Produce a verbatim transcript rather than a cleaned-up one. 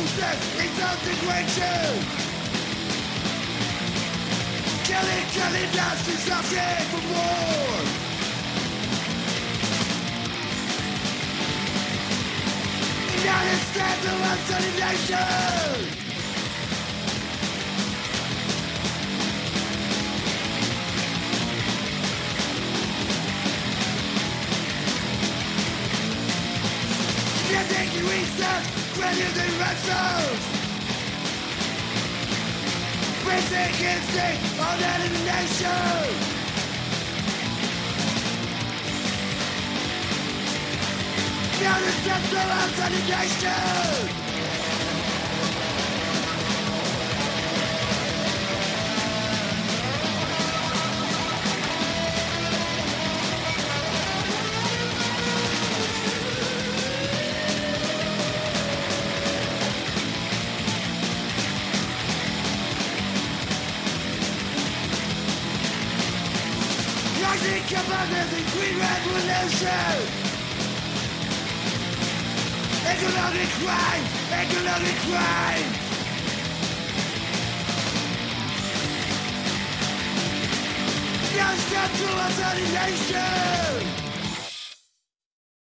Sense integration. Killing, killing, that's just asking for more. United States of Assassination. Getting research, greater than vessels. Basic instinct on elimination. Now the steps of assassination. Rising commander, the Green Revolution. Economic crime, economic crime. Now step to assassination.